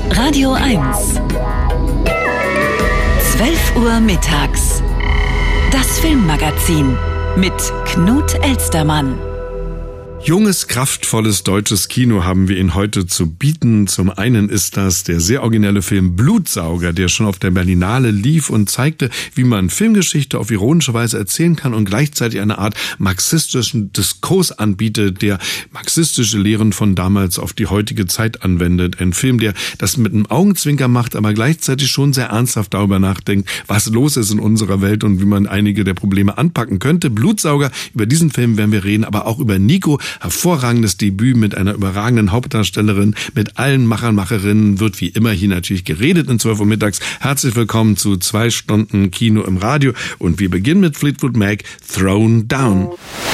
Radio 1. 12 Uhr mittags. Das Filmmagazin mit Knut Elstermann. Junges, kraftvolles deutsches Kino haben wir Ihnen heute zu bieten. Zum einen ist das der sehr originelle Film Blutsauger, der schon auf der Berlinale lief und zeigte, wie man Filmgeschichte auf ironische Weise erzählen kann und gleichzeitig eine Art marxistischen Diskurs anbietet, der marxistische Lehren von damals auf die heutige Zeit anwendet. Ein Film, der das mit einem Augenzwinker macht, aber gleichzeitig schon sehr ernsthaft darüber nachdenkt, was los ist in unserer Welt und wie man einige der Probleme anpacken könnte. Blutsauger, über diesen Film werden wir reden, aber auch über Nico. Hervorragendes Debüt mit einer überragenden Hauptdarstellerin, mit allen Machern, Macherinnen wird wie immer hier natürlich geredet in 12 Uhr mittags. Herzlich willkommen zu 2 Stunden Kino im Radio und wir beginnen mit Fleetwood Mac, Thrown Down.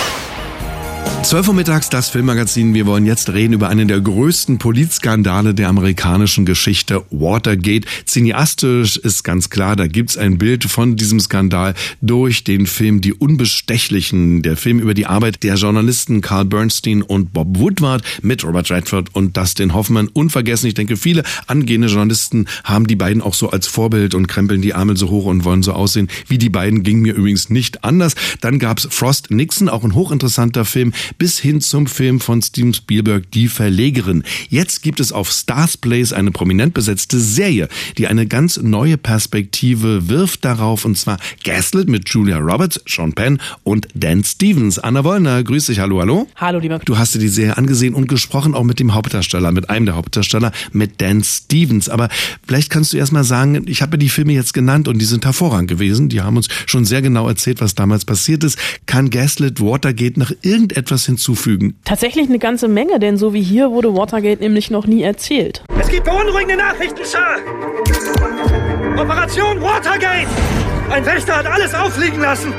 12 Uhr mittags, das Filmmagazin. Wir wollen jetzt reden über einen der größten Politskandale der amerikanischen Geschichte, Watergate. Cineastisch ist ganz klar, da gibt's ein Bild von diesem Skandal durch den Film Die Unbestechlichen, der Film über die Arbeit der Journalisten Carl Bernstein und Bob Woodward mit Robert Redford und Dustin Hoffman. Unvergessen, ich denke, viele angehende Journalisten haben die beiden auch so als Vorbild und krempeln die Ärmel so hoch und wollen so aussehen wie die beiden. Ging mir übrigens nicht anders. Dann gab's Frost Nixon, auch ein hochinteressanter Film, bis hin zum Film von Steven Spielberg, Die Verlegerin. Jetzt gibt es auf Stars Place eine prominent besetzte Serie, die eine ganz neue Perspektive wirft darauf, und zwar Gaslit mit Julia Roberts, Sean Penn und Dan Stevens. Anna Wollner, grüß dich, hallo, hallo. Hallo, lieber. Du hast dir die Serie angesehen und gesprochen auch mit dem Hauptdarsteller, mit einem der Hauptdarsteller, mit Dan Stevens. Aber vielleicht kannst du erst mal sagen, ich habe ja die Filme jetzt genannt und die sind hervorragend gewesen. Die haben uns schon sehr genau erzählt, was damals passiert ist. Kann Gaslit Watergate noch irgendetwas hinzufügen? Tatsächlich eine ganze Menge, denn so wie hier wurde Watergate nämlich noch nie erzählt. Es gibt beunruhigende Nachrichten, Sir! Operation Watergate! Ein Wächter hat alles auffliegen lassen!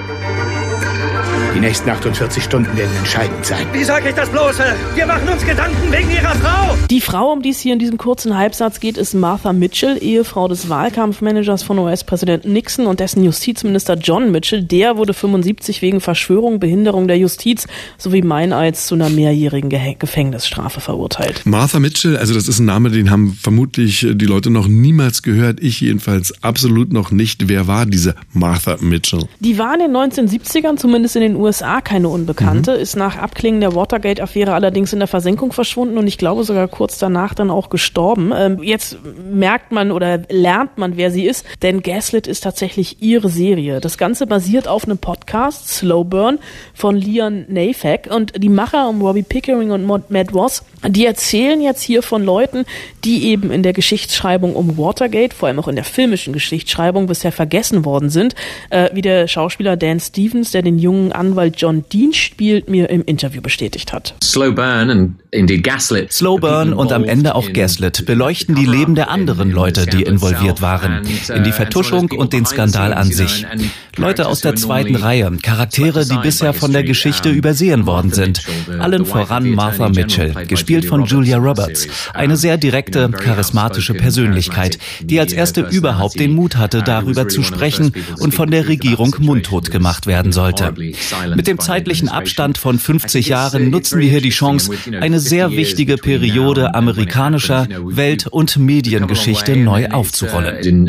Die nächsten 48 Stunden werden entscheidend sein. Wie sag ich das bloß? Wir machen uns Gedanken wegen Ihrer Frau! Die Frau, um die es hier in diesem kurzen Halbsatz geht, ist Martha Mitchell, Ehefrau des Wahlkampfmanagers von US-Präsident Nixon und dessen Justizminister John Mitchell. Der wurde 75 wegen Verschwörung, Behinderung der Justiz sowie Meineids zu einer mehrjährigen Gefängnisstrafe verurteilt. Martha Mitchell, also das ist ein Name, den haben vermutlich die Leute noch niemals gehört. Ich jedenfalls absolut noch nicht. Wer war diese Martha Mitchell? Die war in den 1970ern, zumindest in den USA, keine Unbekannte, ist nach Abklingen der Watergate-Affäre allerdings in der Versenkung verschwunden und ich glaube sogar kurz danach dann auch gestorben. Jetzt merkt man oder lernt man, wer sie ist, denn Gaslit ist tatsächlich ihre Serie. Das Ganze basiert auf einem Podcast, Slow Burn, von Leon Neyfakh, und die Macher um Robbie Pickering und Matt Voss, die erzählen jetzt hier von Leuten, die eben in der Geschichtsschreibung um Watergate, vor allem auch in der filmischen Geschichtsschreibung, bisher vergessen worden sind, wie der Schauspieler Dan Stevens, der den jungen Anwalt John Dean spielt, mir im Interview bestätigt hat. Slow Burn und am Ende auch Gaslit beleuchten die Leben der anderen Leute, die involviert waren, in die Vertuschung und den Skandal an sich. Leute aus der zweiten Reihe, Charaktere, die bisher von der Geschichte übersehen worden sind. Allen voran Martha Mitchell, gespielt von Julia Roberts. Eine sehr direkte, charismatische Persönlichkeit, die als erste überhaupt den Mut hatte, darüber zu sprechen und von der Regierung mundtot gemacht werden sollte. Mit dem zeitlichen Abstand von 50 Jahren nutzen wir hier die Chance, eine sehr wichtige Periode amerikanischer Welt- und Mediengeschichte neu aufzurollen.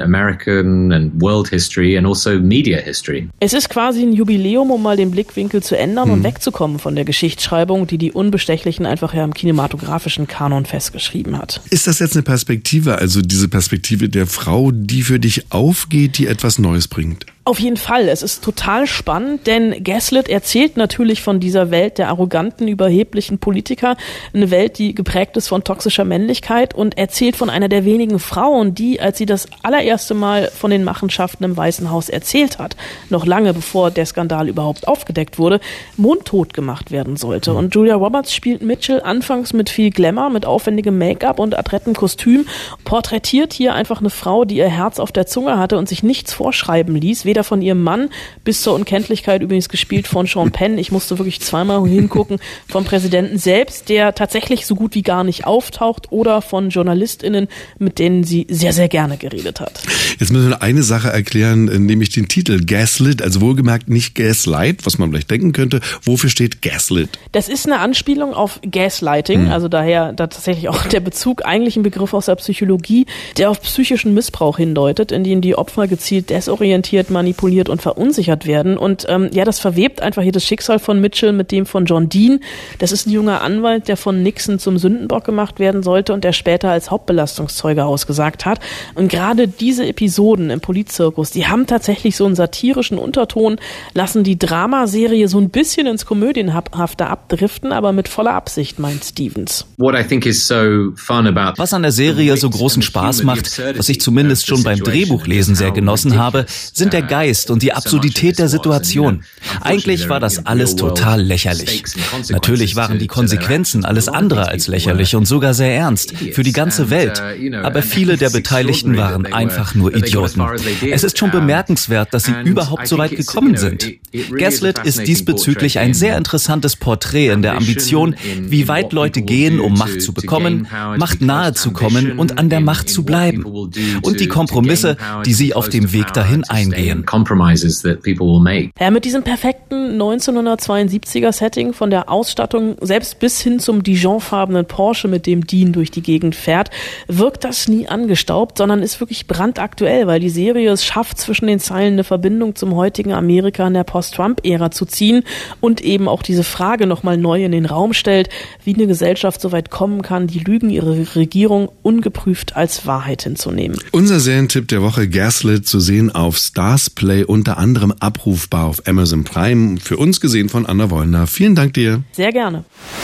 Es ist quasi ein Jubiläum, um mal den Blickwinkel zu ändern und wegzukommen von der Geschichtsschreibung, die Unbestechlichen einfach ja im kinematografischen Kanon festgeschrieben hat. Ist das jetzt eine Perspektive, also diese Perspektive der Frau, die für dich aufgeht, die etwas Neues bringt? Auf jeden Fall. Es ist total spannend, denn Gaslit erzählt natürlich von dieser Welt der arroganten, überheblichen Politiker. Eine Welt, die geprägt ist von toxischer Männlichkeit, und erzählt von einer der wenigen Frauen, die, als sie das allererste Mal von den Machenschaften im Weißen Haus erzählt hat, noch lange bevor der Skandal überhaupt aufgedeckt wurde, mundtot gemacht werden sollte. Und Julia Roberts spielt Mitchell anfangs mit viel Glamour, mit aufwendigem Make-up und adrettem Kostüm, porträtiert hier einfach eine Frau, die ihr Herz auf der Zunge hatte und sich nichts vorschreiben ließ, weder weder von ihrem Mann bis zur Unkenntlichkeit, übrigens gespielt von Sean Penn, ich musste wirklich zweimal hingucken, vom Präsidenten selbst, der tatsächlich so gut wie gar nicht auftaucht, oder von JournalistInnen, mit denen sie sehr, sehr gerne geredet hat. Jetzt müssen wir eine Sache erklären, nämlich den Titel Gaslit, also wohlgemerkt nicht Gaslight, was man vielleicht denken könnte. Wofür steht Gaslit? Das ist eine Anspielung auf Gaslighting, also daher da tatsächlich auch der Bezug, eigentlich ein Begriff aus der Psychologie, der auf psychischen Missbrauch hindeutet, in dem die Opfer gezielt desorientiert, manipuliert und verunsichert werden. Und das verwebt einfach hier das Schicksal von Mitchell mit dem von John Dean. Das ist ein junger Anwalt, der von Nixon zum Sündenbock gemacht werden sollte und der später als Hauptbelastungszeuge ausgesagt hat. Und gerade diese Episoden im Politzirkus, die haben tatsächlich so einen satirischen Unterton, lassen die Dramaserie so ein bisschen ins Komödienhafte abdriften, aber mit voller Absicht, meint Stevens. Was an der Serie so großen Spaß macht, was ich zumindest schon beim Drehbuchlesen sehr genossen habe, sind der Geist und die Absurdität der Situation. Eigentlich war das alles total lächerlich. Natürlich waren die Konsequenzen alles andere als lächerlich und sogar sehr ernst, für die ganze Welt. Aber viele der Beteiligten waren einfach nur Idioten. Es ist schon bemerkenswert, dass sie überhaupt so weit gekommen sind. Gaslit ist diesbezüglich ein sehr interessantes Porträt in der Ambition, wie weit Leute gehen, um Macht zu bekommen, Macht nahe zu kommen und an der Macht zu bleiben. Und die Kompromisse, die sie auf dem Weg dahin eingehen. Ja, mit diesem perfekten 1972er Setting, von der Ausstattung selbst bis hin zum Dijon-farbenen Porsche, mit dem Dean durch die Gegend fährt, wirkt das nie angestaubt, sondern ist wirklich brandaktuell, weil die Serie es schafft, zwischen den Zeilen eine Verbindung zum heutigen Amerika in der Post-Trump-Ära zu ziehen und eben auch diese Frage nochmal neu in den Raum stellt, wie eine Gesellschaft so weit kommen kann, die Lügen ihrer Regierung ungeprüft als Wahrheit hinzunehmen. Unser Serientipp der Woche, Gaslit, zu sehen auf Stars Play, unter anderem abrufbar auf Amazon Prime, für uns gesehen von Anna Wollner. Vielen Dank dir. Sehr gerne.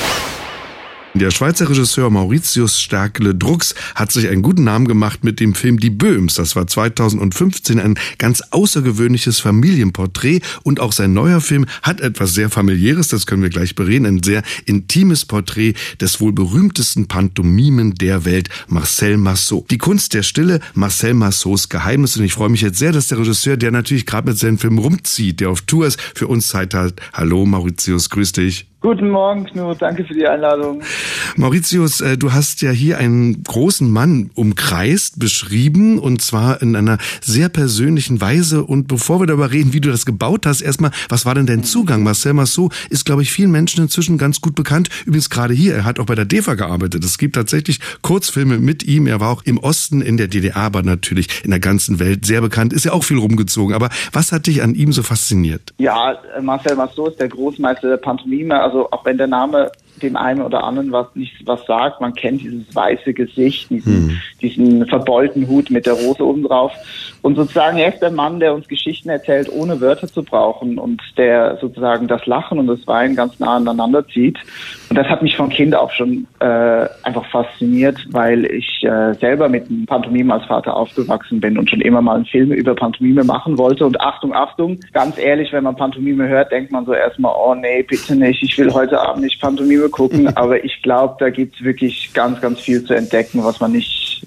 Der Schweizer Regisseur Mauritius Stärkle-Drucks hat sich einen guten Namen gemacht mit dem Film Die Böhms. Das war 2015 ein ganz außergewöhnliches Familienporträt und auch sein neuer Film hat etwas sehr Familiäres, das können wir gleich bereden, ein sehr intimes Porträt des wohl berühmtesten Pantomimen der Welt, Marcel Marceau. Die Kunst der Stille, Marcel Marceaus Geheimnis, und ich freue mich jetzt sehr, dass der Regisseur, der natürlich gerade mit seinem Film rumzieht, der auf Tour ist, für uns Zeit hat. Hallo Mauritius, grüß dich. Guten Morgen, Knut. Danke für die Einladung. Mauritius, du hast ja hier einen großen Mann umkreist, beschrieben, und zwar in einer sehr persönlichen Weise. Und bevor wir darüber reden, wie du das gebaut hast, erstmal, was war denn dein Zugang? Marcel Marceau ist, glaube ich, vielen Menschen inzwischen ganz gut bekannt. Übrigens gerade hier, er hat auch bei der DEFA gearbeitet. Es gibt tatsächlich Kurzfilme mit ihm. Er war auch im Osten, in der DDR, aber natürlich in der ganzen Welt sehr bekannt. Ist ja auch viel rumgezogen. Aber was hat dich an ihm so fasziniert? Ja, Marcel Marceau ist der Großmeister der Pantomime. Also auch wenn der Name dem einen oder anderen was sagt, man kennt dieses weiße Gesicht, diesen verbeulten Hut mit der Rose oben drauf. Und sozusagen er ist der Mann, der uns Geschichten erzählt, ohne Wörter zu brauchen, und der sozusagen das Lachen und das Weinen ganz nah aneinander zieht. Und das hat mich von Kind auf schon einfach fasziniert, weil ich selber mit einem Pantomime als Vater aufgewachsen bin und schon immer mal einen Film über Pantomime machen wollte. Und Achtung, Achtung, ganz ehrlich, wenn man Pantomime hört, denkt man so erstmal, oh nee, bitte nicht, ich will heute Abend nicht Pantomime gucken. Aber ich glaube, da gibt's wirklich ganz, ganz viel zu entdecken, was man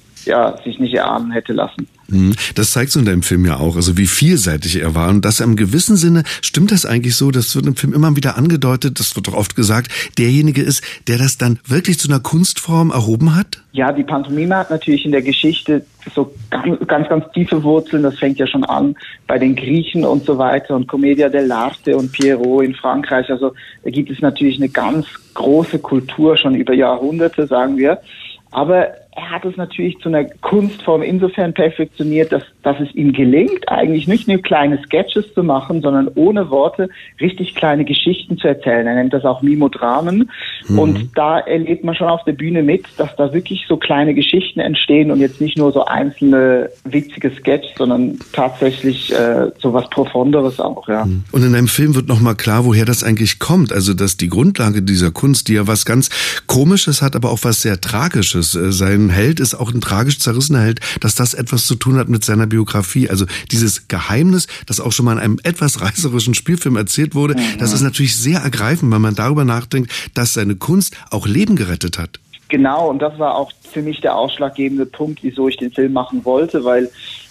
sich nicht erahnen hätte lassen. Das zeigst du in deinem Film ja auch, also wie vielseitig er war. Und das im gewissen Sinne, stimmt das eigentlich so, das wird im Film immer wieder angedeutet, das wird doch oft gesagt, derjenige ist, der das dann wirklich zu einer Kunstform erhoben hat? Ja, die Pantomime hat natürlich in der Geschichte so ganz, ganz tiefe Wurzeln. Das fängt ja schon an bei den Griechen und so weiter und Commedia dell'arte und Pierrot in Frankreich. Also da gibt es natürlich eine ganz große Kultur schon über Jahrhunderte, sagen wir. Aber er hat es natürlich zu einer Kunstform insofern perfektioniert, dass es ihm gelingt, eigentlich nicht nur kleine Sketches zu machen, sondern ohne Worte richtig kleine Geschichten zu erzählen. Er nennt das auch Mimodramen. Und da erlebt man schon auf der Bühne mit, dass da wirklich so kleine Geschichten entstehen und jetzt nicht nur so einzelne witzige Sketches, sondern tatsächlich so was Profonderes auch, ja. Und in deinem Film wird nochmal klar, woher das eigentlich kommt. Also, dass die Grundlage dieser Kunst, die ja was ganz Komisches hat, aber auch was sehr Tragisches. Sein Held ist auch ein tragisch zerrissener Held, dass das etwas zu tun hat mit seiner Biografie. Also dieses Geheimnis, das auch schon mal in einem etwas reißerischen Spielfilm erzählt wurde, das ist natürlich sehr ergreifend, wenn man darüber nachdenkt, dass seine Kunst auch Leben gerettet hat. Genau, und das war auch für mich der ausschlaggebende Punkt, wieso ich den Film machen wollte, weil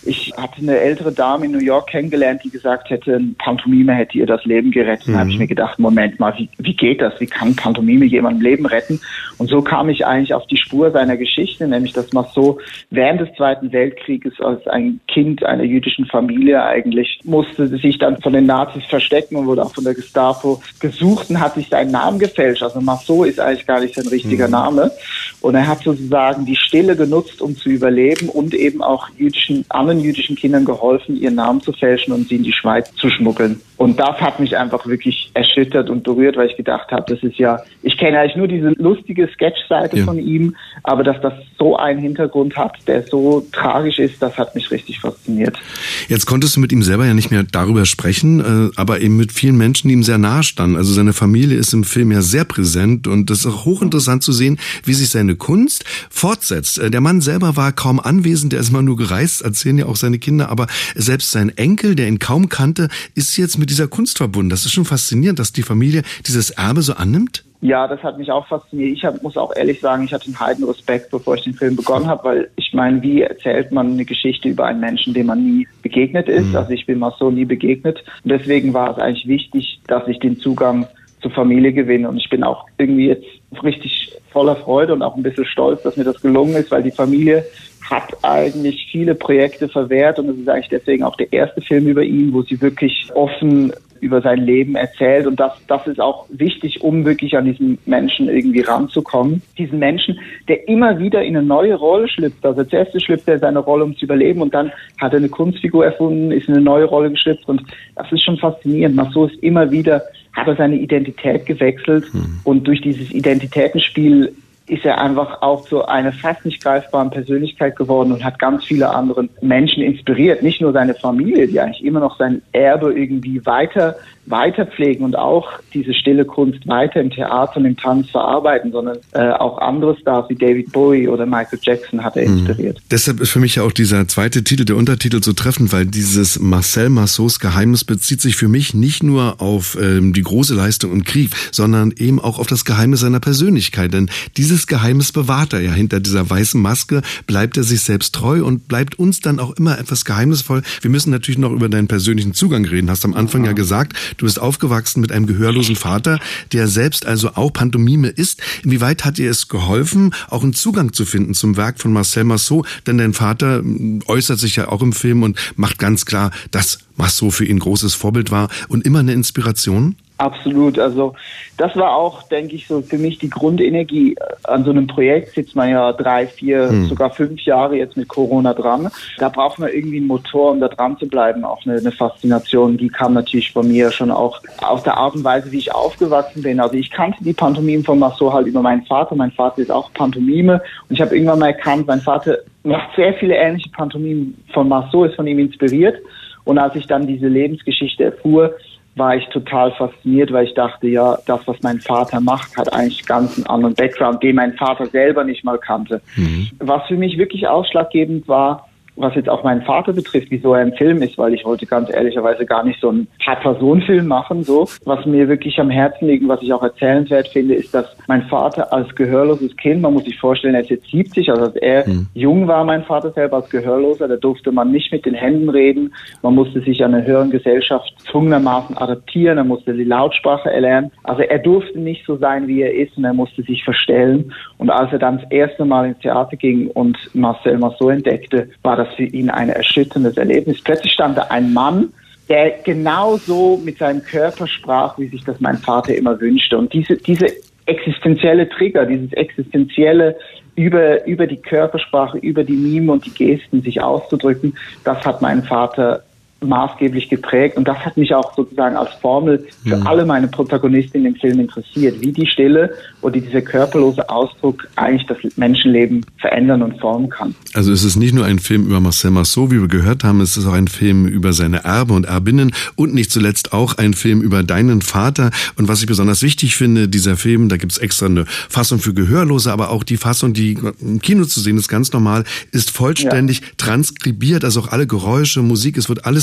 Ich hatte eine ältere Dame in New York kennengelernt, die gesagt hätte, ein Pantomime hätte ihr das Leben gerettet. Da habe ich mir gedacht, Moment mal, wie geht das? Wie kann Pantomime jemandem Leben retten? Und so kam ich eigentlich auf die Spur seiner Geschichte, nämlich dass Marceau während des Zweiten Weltkrieges als ein Kind einer jüdischen Familie eigentlich musste sich dann von den Nazis verstecken und wurde auch von der Gestapo gesucht und hat sich seinen Namen gefälscht. Also Marceau ist eigentlich gar nicht sein richtiger Name. Und er hat sozusagen die Stille genutzt, um zu überleben und eben auch anderen jüdischen Kindern geholfen, ihren Namen zu fälschen und sie in die Schweiz zu schmuggeln. Und das hat mich einfach wirklich erschüttert und berührt, weil ich gedacht habe, das ist ja, ich kenne eigentlich nur diese lustige Sketch-Seite von ihm, aber dass das so einen Hintergrund hat, der so tragisch ist, das hat mich richtig fasziniert. Jetzt konntest du mit ihm selber ja nicht mehr darüber sprechen, aber eben mit vielen Menschen, die ihm sehr nahe standen. Also seine Familie ist im Film ja sehr präsent und das ist auch hochinteressant zu sehen, wie sich seine Kunst fortsetzt. Der Mann selber war kaum anwesend, der ist mal nur gereist, erzählen ja auch seine Kinder, aber selbst sein Enkel, der ihn kaum kannte, ist jetzt mit dieser Kunst verbunden. Das ist schon faszinierend, dass die Familie dieses Erbe so annimmt. Ja, das hat mich auch fasziniert. Ich muss auch ehrlich sagen, ich hatte einen Heidenrespekt, bevor ich den Film begonnen habe, weil ich meine, wie erzählt man eine Geschichte über einen Menschen, dem man nie begegnet ist? Also ich bin Marceau nie begegnet. Und deswegen war es eigentlich wichtig, dass ich den Zugang zur Familie gewinne. Und ich bin auch irgendwie jetzt richtig voller Freude und auch ein bisschen stolz, dass mir das gelungen ist, weil die Familie hat eigentlich viele Projekte verwehrt und es ist eigentlich deswegen auch der erste Film über ihn, wo sie wirklich offen über sein Leben erzählt und das ist auch wichtig, um wirklich an diesen Menschen irgendwie ranzukommen. Diesen Menschen, der immer wieder in eine neue Rolle schlüpft. Also zuerst schlüpft er seine Rolle, um zu überleben und dann hat er eine Kunstfigur erfunden, ist in eine neue Rolle geschlüpft und das ist schon faszinierend. Marceau ist immer wieder, hat er seine Identität gewechselt und durch dieses Identitätenspiel ist er einfach auch zu einer fast nicht greifbaren Persönlichkeit geworden und hat ganz viele andere Menschen inspiriert. Nicht nur seine Familie, die eigentlich immer noch sein Erbe irgendwie weiter pflegen und auch diese stille Kunst weiter im Theater und im Tanz verarbeiten, sondern auch andere Stars wie David Bowie oder Michael Jackson hat er inspiriert. Deshalb ist für mich ja auch dieser zweite Titel, der Untertitel so treffend, weil dieses Marcel Marceaus Geheimnis bezieht sich für mich nicht nur auf die große Leistung im Krieg, sondern eben auch auf das Geheimnis seiner Persönlichkeit. Denn dieses Geheimnis bewahrt er ja. Hinter dieser weißen Maske bleibt er sich selbst treu und bleibt uns dann auch immer etwas geheimnisvoll. Wir müssen natürlich noch über deinen persönlichen Zugang reden. Hast am Anfang ja gesagt, du bist aufgewachsen mit einem gehörlosen Vater, der selbst also auch Pantomime ist. Inwieweit hat dir es geholfen, auch einen Zugang zu finden zum Werk von Marcel Marceau? Denn dein Vater äußert sich ja auch im Film und macht ganz klar, dass Marceau für ihn großes Vorbild war und immer eine Inspiration? Absolut. Also das war auch, denke ich, so für mich die Grundenergie. An so einem Projekt sitzt man ja 3, 4, sogar 5 Jahre jetzt mit Corona dran. Da braucht man irgendwie einen Motor, um da dran zu bleiben. Auch eine Faszination, die kam natürlich bei mir schon auch aus der Art und Weise, wie ich aufgewachsen bin. Also ich kannte die Pantomimen von Marceau halt über meinen Vater. Mein Vater ist auch Pantomime. Und ich habe irgendwann mal erkannt, mein Vater macht sehr viele ähnliche Pantomimen von Marceau, ist von ihm inspiriert. Und als ich dann diese Lebensgeschichte erfuhr, war ich total fasziniert, weil ich dachte, ja, das, was mein Vater macht, hat eigentlich ganz einen anderen Background, den mein Vater selber nicht mal kannte. Was für mich wirklich ausschlaggebend war, was jetzt auch meinen Vater betrifft, wieso er im Film ist, weil ich wollte ganz ehrlicherweise gar nicht so einen Paar-Personen-Film machen, so. Was mir wirklich am Herzen liegt und was ich auch erzählenswert finde, ist, dass mein Vater als gehörloses Kind, man muss sich vorstellen, er ist jetzt 70, also als er jung war, mein Vater selber als Gehörloser, da durfte man nicht mit den Händen reden, man musste sich an eine höheren Gesellschaft zwungenermaßen adaptieren, er musste die Lautsprache erlernen, also er durfte nicht so sein, wie er ist und er musste sich verstellen und als er dann das erste Mal ins Theater ging und Marcel Marceau entdeckte, war das für ihn ein erschütterndes Erlebnis. Plötzlich stand da ein Mann, der genauso mit seinem Körper sprach, wie sich das mein Vater immer wünschte. Und diese existenzielle Trigger, dieses existenzielle über die Körpersprache, über die Mime und die Gesten sich auszudrücken, das hat meinen Vater maßgeblich geprägt und das hat mich auch sozusagen als Formel für alle meine Protagonisten im Film interessiert, wie die Stille oder dieser körperlose Ausdruck eigentlich das Menschenleben verändern und formen kann. Also es ist nicht nur ein Film über Marcel Marceau, wie wir gehört haben, es ist auch ein Film über seine Erben und Erbinnen und nicht zuletzt auch ein Film über deinen Vater. Und was ich besonders wichtig finde, dieser Film, da gibt's extra eine Fassung für Gehörlose, aber auch die Fassung, die im Kino zu sehen ist, ganz normal, ist vollständig transkribiert, also auch alle Geräusche, Musik, es wird alles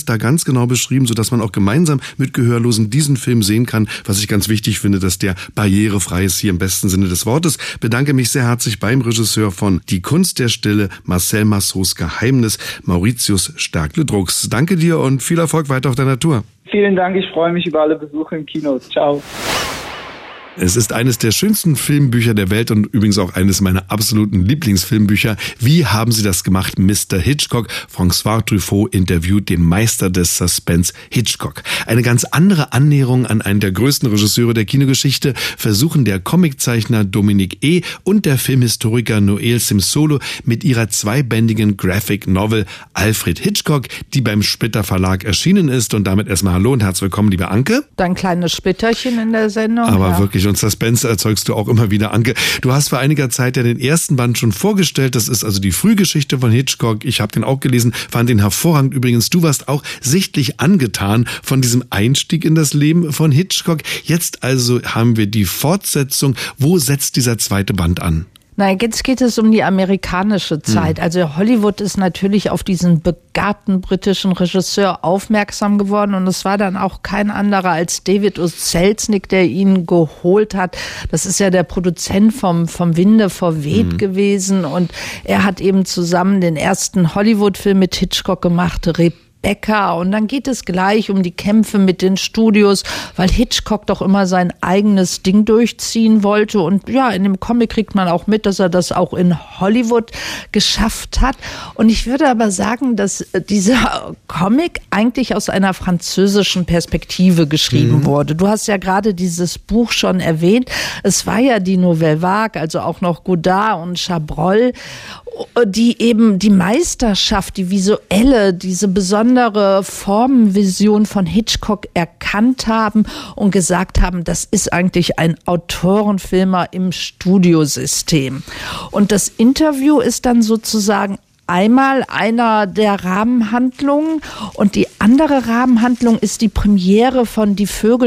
da ganz genau beschrieben, sodass man auch gemeinsam mit Gehörlosen diesen Film sehen kann, was ich ganz wichtig finde, dass der barrierefrei ist hier im besten Sinne des Wortes. Bedanke mich sehr herzlich beim Regisseur von Die Kunst der Stille, Marcel Marceaus Geheimnis, Mauritius Stärkle-Drucks. Danke dir und viel Erfolg weiter auf deiner Tour. Vielen Dank, ich freue mich über alle Besuche im Kino. Ciao. Es ist eines der schönsten Filmbücher der Welt und übrigens auch eines meiner absoluten Lieblingsfilmbücher. Wie haben Sie das gemacht, Mr. Hitchcock? François Truffaut interviewt den Meister des Suspense, Hitchcock. Eine ganz andere Annäherung an einen der größten Regisseure der Kinogeschichte versuchen der Comiczeichner Dominique E. und der Filmhistoriker Noël Simsolo mit ihrer zweibändigen Graphic Novel Alfred Hitchcock, die beim Splitter Verlag erschienen ist. Und damit erstmal hallo und herzlich willkommen, liebe Anke. Dein kleines Splitterchen in der Sendung. Aber wirklich, und Suspense erzeugst du auch immer wieder, Anke. Du hast vor einiger Zeit ja den ersten Band schon vorgestellt. Das ist also die Frühgeschichte von Hitchcock. Ich habe den auch gelesen, fand den hervorragend. Übrigens, du warst auch sichtlich angetan von diesem Einstieg in das Leben von Hitchcock. Jetzt also haben wir die Fortsetzung. Wo setzt dieser zweite Band an? Na, jetzt geht es um die amerikanische Zeit. Also Hollywood ist natürlich auf diesen begabten britischen Regisseur aufmerksam geworden und es war dann auch kein anderer als David O. Selznick, der ihn geholt hat. Das ist ja der Produzent vom Winde verweht gewesen und er hat eben zusammen den ersten Hollywood-Film mit Hitchcock gemacht, Rebecca. Und dann geht es gleich um die Kämpfe mit den Studios, weil Hitchcock doch immer sein eigenes Ding durchziehen wollte. Und ja, in dem Comic kriegt man auch mit, dass er das auch in Hollywood geschafft hat. Und ich würde aber sagen, dass dieser Comic eigentlich aus einer französischen Perspektive geschrieben wurde. Du hast ja gerade dieses Buch schon erwähnt. Es war ja die Nouvelle Vague, also auch noch Godard und Chabrol, die eben die Meisterschaft, die visuelle, diese besondere Formenvision von Hitchcock erkannt haben und gesagt haben, das ist eigentlich ein Autorenfilmer im Studiosystem. Und das Interview ist dann sozusagen einmal einer der Rahmenhandlungen und die andere Rahmenhandlung ist die Premiere von Die Vögel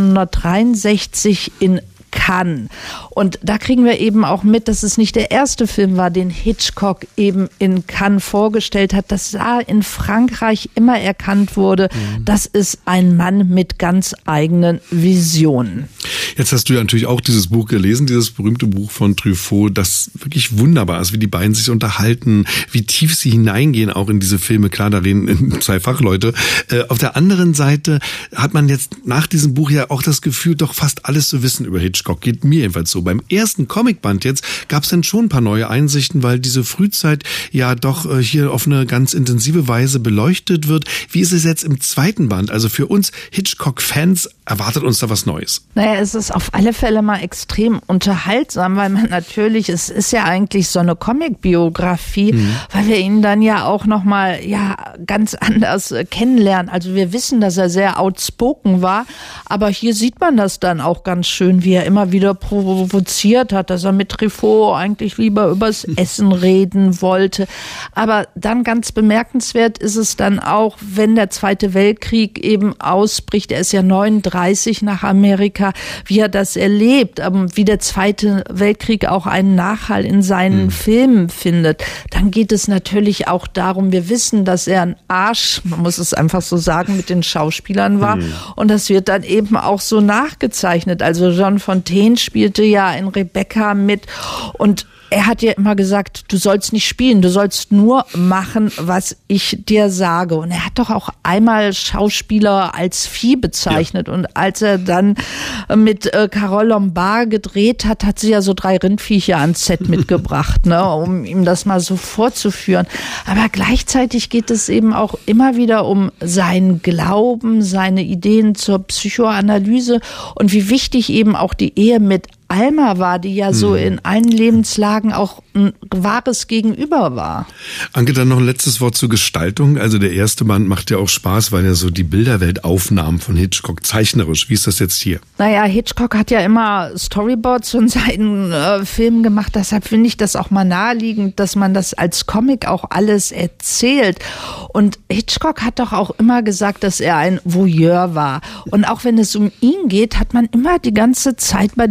1963 in Cannes. Und da kriegen wir eben auch mit, dass es nicht der erste Film war, den Hitchcock eben in Cannes vorgestellt hat, dass da in Frankreich immer erkannt wurde, das ist ein Mann mit ganz eigenen Visionen. Jetzt hast du ja natürlich auch dieses Buch gelesen, dieses berühmte Buch von Truffaut, das wirklich wunderbar ist, wie die beiden sich unterhalten, wie tief sie hineingehen auch in diese Filme. Klar, da reden zwei Fachleute. Auf der anderen Seite hat man jetzt nach diesem Buch ja auch das Gefühl, doch fast alles zu wissen über Hitchcock. Geht mir jedenfalls so. Beim ersten Comicband jetzt gab es dann schon ein paar neue Einsichten, weil diese Frühzeit ja doch hier auf eine ganz intensive Weise beleuchtet wird. Wie ist es jetzt im zweiten Band? Also für uns Hitchcock-Fans erwartet uns da was Neues? Naja, es ist auf alle Fälle mal extrem unterhaltsam, weil man natürlich, es ist ja eigentlich so eine Comic-Biografie, weil wir ihn dann ja auch nochmal ganz anders kennenlernen. Also wir wissen, dass er sehr outspoken war, aber hier sieht man das dann auch ganz schön, wie er immer wieder provoziert hat, dass er mit Truffaut eigentlich lieber übers Essen reden wollte. Aber dann ganz bemerkenswert ist es dann auch, wenn der Zweite Weltkrieg eben ausbricht, er ist ja 39 nach Amerika, wie er das erlebt, wie der Zweite Weltkrieg auch einen Nachhall in seinen Filmen findet. Dann geht es natürlich auch darum, wir wissen, dass er ein Arsch, man muss es einfach so sagen, mit den Schauspielern war und das wird dann eben auch so nachgezeichnet. Also John Fontaine spielte ja in Rebecca mit und er hat ja immer gesagt, du sollst nicht spielen, du sollst nur machen, was ich dir sage. Und er hat doch auch einmal Schauspieler als Vieh bezeichnet. Ja. Und als er dann mit Carole Lombard gedreht hat, hat sie ja so 3 Rindviecher ans Set mitgebracht, ne, um ihm das mal so vorzuführen. Aber gleichzeitig geht es eben auch immer wieder um seinen Glauben, seine Ideen zur Psychoanalyse und wie wichtig eben auch die Ehe mit Alma war, die ja so in allen Lebenslagen auch ein wahres Gegenüber war. Anke, dann noch ein letztes Wort zur Gestaltung. Also der erste Band macht ja auch Spaß, weil er so die Bilderweltaufnahmen von Hitchcock zeichnerisch. Wie ist das jetzt hier? Naja, Hitchcock hat ja immer Storyboards von seinen Filmen gemacht. Deshalb finde ich das auch mal naheliegend, dass man das als Comic auch alles erzählt. Und Hitchcock hat doch auch immer gesagt, dass er ein Voyeur war. Und auch wenn es um ihn geht, hat man immer die ganze Zeit bei den Bildern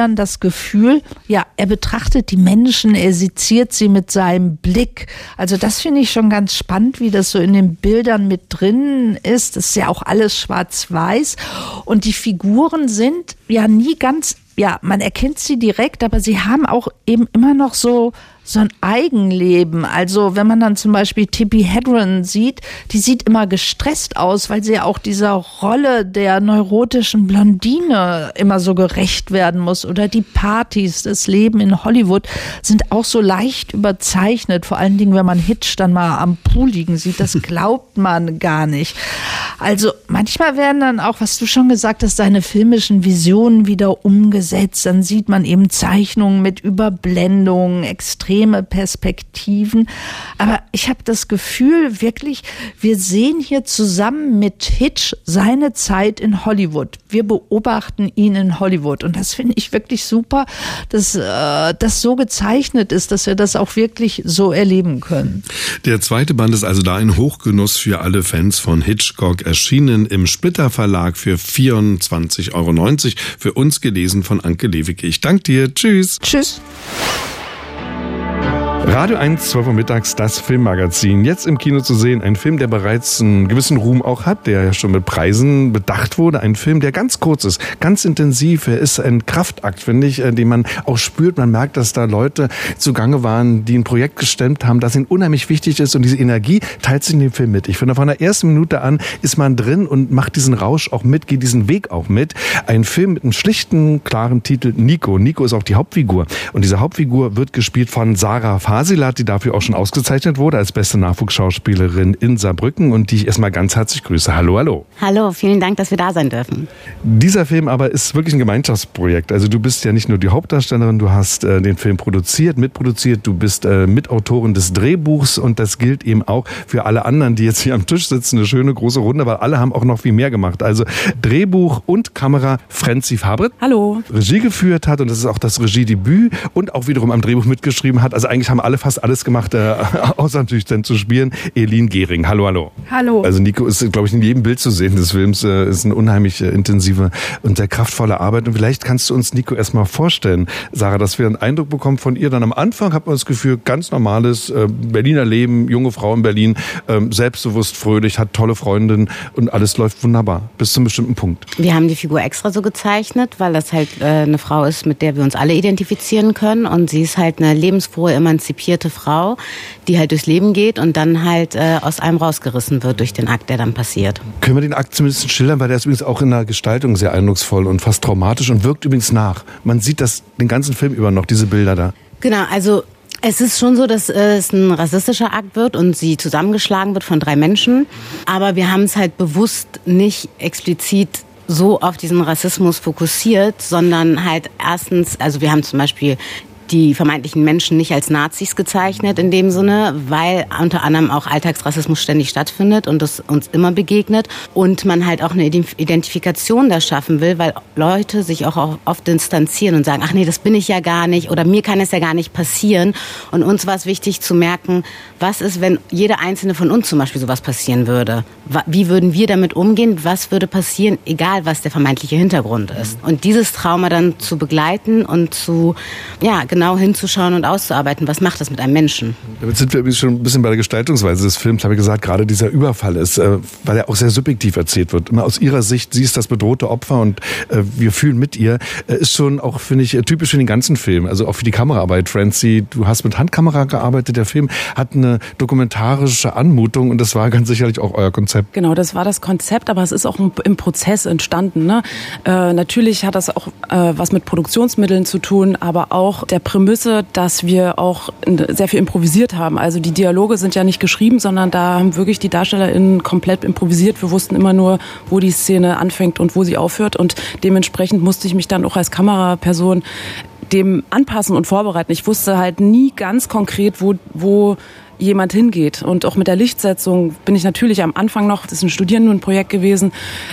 Bildern das Gefühl, ja, er betrachtet die Menschen, er seziert sie mit seinem Blick. Also das finde ich schon ganz spannend, wie das so in den Bildern mit drin ist. Das ist ja auch alles schwarz-weiß. Und die Figuren sind ja nie ganz, ja, man erkennt sie direkt, aber sie haben auch eben immer noch so ein Eigenleben. Also wenn man dann zum Beispiel Tippi Hedren sieht, die sieht immer gestresst aus, weil sie ja auch dieser Rolle der neurotischen Blondine immer so gerecht werden muss. Oder die Partys, das Leben in Hollywood sind auch so leicht überzeichnet. Vor allen Dingen, wenn man Hitch dann mal am Pool liegen sieht, das glaubt man gar nicht. Also manchmal werden dann auch, was du schon gesagt hast, seine filmischen Visionen wieder umgesetzt. Dann sieht man eben Zeichnungen mit Überblendungen, extreme Perspektiven. Aber ich habe das Gefühl, wirklich, wir sehen hier zusammen mit Hitch seine Zeit in Hollywood. Wir beobachten ihn in Hollywood. Und das finde ich wirklich super, dass das so gezeichnet ist, dass wir das auch wirklich so erleben können. Der zweite Band ist also da ein Hochgenuss für alle Fans von Hitchcock, erschienen im Splitter Verlag für 24,90 €, für uns gelesen von Anke Lewicke. Ich danke dir. Tschüss. Tschüss. Radio 1, 12 Uhr mittags, das Filmmagazin. Jetzt im Kino zu sehen, ein Film, der bereits einen gewissen Ruhm auch hat, der ja schon mit Preisen bedacht wurde. Ein Film, der ganz kurz ist, ganz intensiv. Er ist ein Kraftakt, finde ich, den man auch spürt. Man merkt, dass da Leute zugange waren, die ein Projekt gestemmt haben, das ihnen unheimlich wichtig ist. Und diese Energie teilt sich in dem Film mit. Ich finde, von der ersten Minute an ist man drin und macht diesen Rausch auch mit, geht diesen Weg auch mit. Ein Film mit einem schlichten, klaren Titel, Nico. Nico ist auch die Hauptfigur. Und diese Hauptfigur wird gespielt von Sarah Fasilat, die dafür auch schon ausgezeichnet wurde als beste Nachwuchsschauspielerin in Saarbrücken und die ich erstmal ganz herzlich grüße. Hallo, hallo. Hallo, vielen Dank, dass wir da sein dürfen. Dieser Film aber ist wirklich ein Gemeinschaftsprojekt. Also du bist ja nicht nur die Hauptdarstellerin, du hast den Film produziert, mitproduziert, du bist Mitautorin des Drehbuchs und das gilt eben auch für alle anderen, die jetzt hier am Tisch sitzen. Eine schöne große Runde, weil alle haben auch noch viel mehr gemacht. Also Drehbuch und Kamera Frenzi Fabrit. Hallo. Regie geführt hat und das ist auch das Regiedebüt und auch wiederum am Drehbuch mitgeschrieben hat. Also eigentlich haben alle fast alles gemacht, außer natürlich dann zu spielen. Elin Gehring. Hallo, hallo. Hallo. Also Nico ist, glaube ich, in jedem Bild zu sehen des Films. Ist eine unheimlich intensive und sehr kraftvolle Arbeit. Und vielleicht kannst du uns Nico erstmal vorstellen, Sarah, dass wir einen Eindruck bekommen von ihr. Dann am Anfang hat man das Gefühl, ganz normales Berliner Leben, junge Frau in Berlin, selbstbewusst, fröhlich, hat tolle Freundinnen und alles läuft wunderbar. Bis zu einem bestimmten Punkt. Wir haben die Figur extra so gezeichnet, weil das halt eine Frau ist, mit der wir uns alle identifizieren können. Und sie ist halt eine lebensfrohe, emanzipierte Frau, die halt durchs Leben geht und dann halt aus einem rausgerissen wird durch den Akt, der dann passiert. Können wir den Akt zumindest schildern, weil der ist übrigens auch in der Gestaltung sehr eindrucksvoll und fast traumatisch und wirkt übrigens nach. Man sieht das den ganzen Film über noch, diese Bilder da. Genau, also es ist schon so, dass es ein rassistischer Akt wird und sie zusammengeschlagen wird von 3 Menschen. Aber wir haben es halt bewusst nicht explizit so auf diesen Rassismus fokussiert, sondern halt erstens, also wir haben zum Beispiel die vermeintlichen Menschen nicht als Nazis gezeichnet in dem Sinne, weil unter anderem auch Alltagsrassismus ständig stattfindet und das uns immer begegnet und man halt auch eine Identifikation da schaffen will, weil Leute sich auch oft distanzieren und sagen, ach nee, das bin ich ja gar nicht oder mir kann es ja gar nicht passieren. Und uns war es wichtig zu merken, was ist, wenn jeder einzelne von uns zum Beispiel sowas passieren würde? Wie würden wir damit umgehen? Was würde passieren, egal was der vermeintliche Hintergrund ist? Und dieses Trauma dann zu begleiten und zu, ja, genau hinzuschauen und auszuarbeiten, was macht das mit einem Menschen. Damit sind wir schon ein bisschen bei der Gestaltungsweise des Films, habe ich gesagt, gerade dieser Überfall ist, weil er auch sehr subjektiv erzählt wird. Immer aus ihrer Sicht, sie ist das bedrohte Opfer und wir fühlen mit ihr, ist schon auch, finde ich, typisch für den ganzen Film, also auch für die Kameraarbeit. Francie, du hast mit Handkamera gearbeitet, der Film hat eine dokumentarische Anmutung und das war ganz sicherlich auch euer Konzept. Genau, das war das Konzept, aber es ist auch im Prozess entstanden. Ne? Natürlich hat das auch was mit Produktionsmitteln zu tun, aber auch der Prämisse, dass wir auch sehr viel improvisiert haben. Also die Dialoge sind ja nicht geschrieben, sondern da haben wirklich die DarstellerInnen komplett improvisiert. Wir wussten immer nur, wo die Szene anfängt und wo sie aufhört und dementsprechend musste ich mich dann auch als Kameraperson dem anpassen und vorbereiten. Ich wusste halt nie ganz konkret, wo jemand hingeht. Und auch mit der Lichtsetzung bin ich natürlich am Anfang noch, das ist ein Studierendenprojekt gewesen,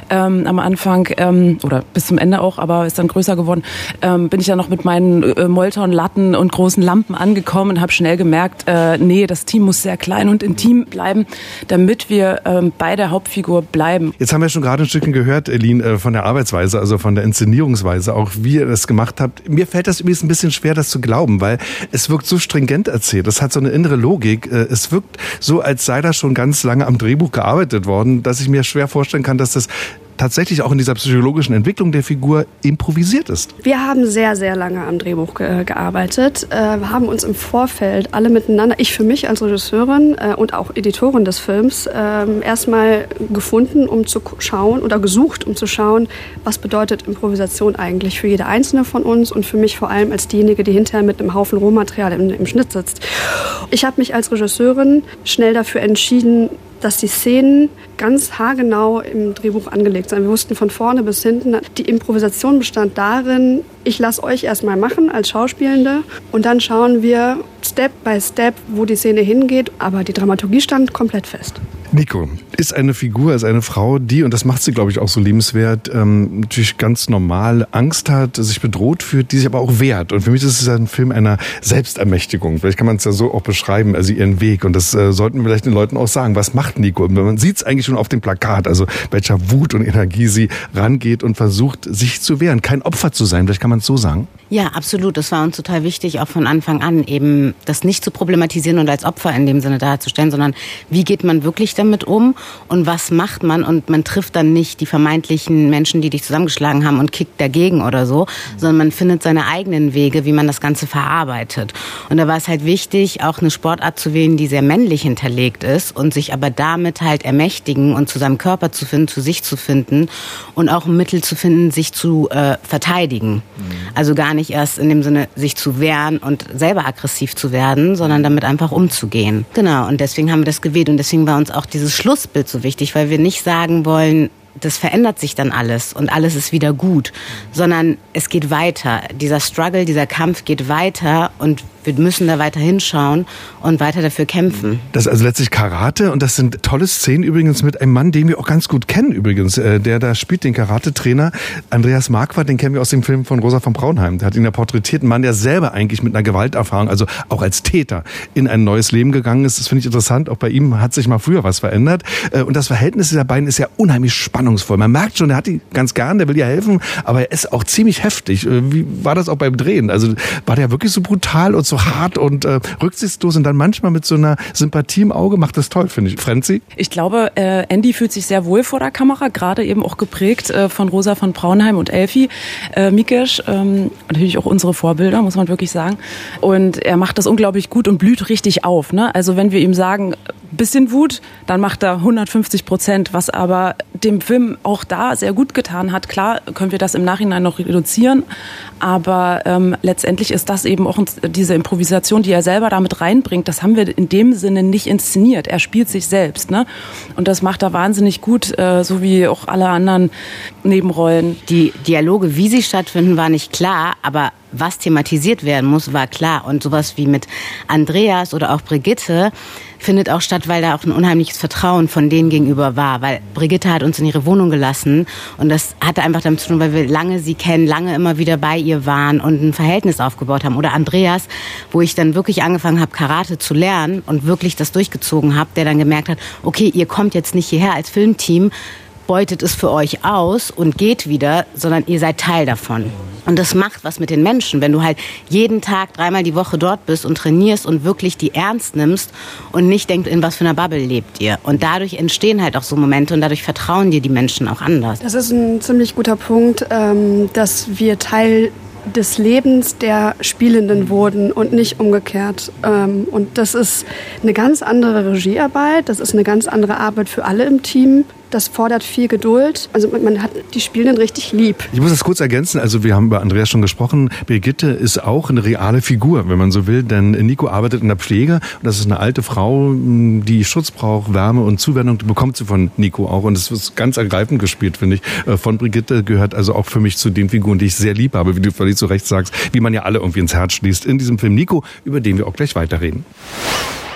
am Anfang, oder bis zum Ende auch, aber ist dann größer geworden, bin ich ja noch mit meinen Molton-Latten und großen Lampen angekommen und habe schnell gemerkt, nee, das Team muss sehr klein und intim bleiben, damit wir bei der Hauptfigur bleiben. Jetzt haben wir schon gerade ein Stückchen gehört, Elin, von der Arbeitsweise, also von der Inszenierungsweise, auch wie ihr das gemacht habt. Mir fällt das übrigens ein bisschen schwer, das zu glauben, weil es wirkt so stringent erzählt. Das hat so eine innere Logik. Es wirkt so, als sei da schon ganz lange am Drehbuch gearbeitet worden, dass ich mir schwer vorstellen kann, dass das tatsächlich auch in dieser psychologischen Entwicklung der Figur improvisiert ist. Wir haben sehr, sehr lange am Drehbuch gearbeitet, haben uns im Vorfeld alle miteinander, ich für mich als Regisseurin und auch Editorin des Films, erstmal gefunden, um zu schauen oder gesucht, um zu schauen, was bedeutet Improvisation eigentlich für jede einzelne von uns und für mich vor allem als diejenige, die hinterher mit einem Haufen Rohmaterial im Schnitt sitzt. Ich habe mich als Regisseurin schnell dafür entschieden, dass die Szenen ganz haargenau im Drehbuch angelegt sind. Wir wussten von vorne bis hinten, die Improvisation bestand darin, ich lasse euch erstmal machen als Schauspielende und dann schauen wir Step by Step, wo die Szene hingeht, aber die Dramaturgie stand komplett fest. Nico ist eine Figur, ist eine Frau, die, und das macht sie, glaube ich, auch so liebenswert, natürlich ganz normal Angst hat, sich bedroht fühlt, die sich aber auch wehrt. Und für mich ist es ein Film einer Selbstermächtigung. Vielleicht kann man es ja so auch beschreiben, also ihren Weg. Und das sollten wir vielleicht den Leuten auch sagen. Was macht Nico? Und man sieht es eigentlich schon auf dem Plakat, also welcher Wut und Energie sie rangeht und versucht, sich zu wehren, kein Opfer zu sein. Vielleicht kann man es so sagen. Ja, absolut. Das war uns total wichtig, auch von Anfang an, eben das nicht zu problematisieren und als Opfer in dem Sinne darzustellen, sondern wie geht man wirklich damit um und was macht man? Und man trifft dann nicht die vermeintlichen Menschen, die dich zusammengeschlagen haben und kickt dagegen oder so, sondern man findet seine eigenen Wege, wie man das Ganze verarbeitet. Und da war es halt wichtig, auch eine Sportart zu wählen, die sehr männlich hinterlegt ist und sich aber damit halt ermächtigen und zu seinem Körper zu finden, zu sich zu finden und auch ein Mittel zu finden, sich zu verteidigen. Also gar nicht erst in dem Sinne, sich zu wehren und selber aggressiv zu werden, sondern damit einfach umzugehen. Genau, und deswegen haben wir das gewählt und deswegen war uns auch dieses Schlussbild so wichtig, weil wir nicht sagen wollen, das verändert sich dann alles und alles ist wieder gut, sondern es geht weiter. Dieser Struggle, dieser Kampf geht weiter und wir müssen da weiter hinschauen und weiter dafür kämpfen. Das ist also letztlich Karate und das sind tolle Szenen übrigens mit einem Mann, den wir auch ganz gut kennen übrigens, der da spielt, den Karate-Trainer Andreas Marquardt, den kennen wir aus dem Film von Rosa von Braunheim. Der hat ihn ja porträtiert, ein Mann, der selber eigentlich mit einer Gewalterfahrung, also auch als Täter, in ein neues Leben gegangen ist. Das finde ich interessant, auch bei ihm hat sich mal früher was verändert und das Verhältnis dieser beiden ist ja unheimlich spannungsvoll. Man merkt schon, er hat die ganz gern, der will ihr helfen, aber er ist auch ziemlich heftig. Wie war das auch beim Drehen? Also war der wirklich so brutal und so hart und rücksichtslos und dann manchmal mit so einer Sympathie im Auge, macht das toll, finde ich. Frenzy? Ich glaube, Andy fühlt sich sehr wohl vor der Kamera, gerade eben auch geprägt von Rosa von Braunheim und Elfie Mikesh, natürlich auch unsere Vorbilder, muss man wirklich sagen. Und er macht das unglaublich gut und blüht richtig auf. Ne? Also wenn wir ihm sagen, bisschen Wut, dann macht er 150%, was aber dem Film auch da sehr gut getan hat. Klar können wir das im Nachhinein noch reduzieren, aber letztendlich ist das eben auch diese Improvisation, die er selber damit reinbringt, das haben wir in dem Sinne nicht inszeniert. Er spielt sich selbst, ne? Und das macht er wahnsinnig gut, so wie auch alle anderen Nebenrollen. Die Dialoge, wie sie stattfinden, war nicht klar, aber was thematisiert werden muss, war klar. Und sowas wie mit Andreas oder auch Brigitte findet auch statt, weil da auch ein unheimliches Vertrauen von denen gegenüber war. Weil Brigitte hat uns in ihre Wohnung gelassen und das hatte einfach damit zu tun, weil wir lange sie kennen, lange immer wieder bei ihr waren und ein Verhältnis aufgebaut haben. Oder Andreas, wo ich dann wirklich angefangen habe, Karate zu lernen und wirklich das durchgezogen habe, der dann gemerkt hat, okay, ihr kommt jetzt nicht hierher als Filmteam, beutet es für euch aus und geht wieder, sondern ihr seid Teil davon. Und das macht was mit den Menschen, wenn du halt jeden Tag 3-mal die Woche dort bist und trainierst und wirklich die ernst nimmst und nicht denkst, in was für einer Bubble lebt ihr. Und dadurch entstehen halt auch so Momente und dadurch vertrauen dir die Menschen auch anders. Das ist ein ziemlich guter Punkt, dass wir Teil des Lebens der Spielenden wurden und nicht umgekehrt. Und das ist eine ganz andere Regiearbeit, das ist eine ganz andere Arbeit für alle im Team. Das fordert viel Geduld. Also man hat die Spielenden richtig lieb. Ich muss das kurz ergänzen. Also wir haben über Andreas schon gesprochen. Brigitte ist auch eine reale Figur, wenn man so will. Denn Nico arbeitet in der Pflege. Und das ist eine alte Frau, die Schutz braucht, Wärme und Zuwendung. Die bekommt sie von Nico auch. Und das ist ganz ergreifend gespielt, finde ich. Von Brigitte gehört also auch für mich zu den Figuren, die ich sehr lieb habe. Wie du völlig zu Recht sagst. Wie man ja alle irgendwie ins Herz schließt in diesem Film Nico, über den wir auch gleich weiterreden.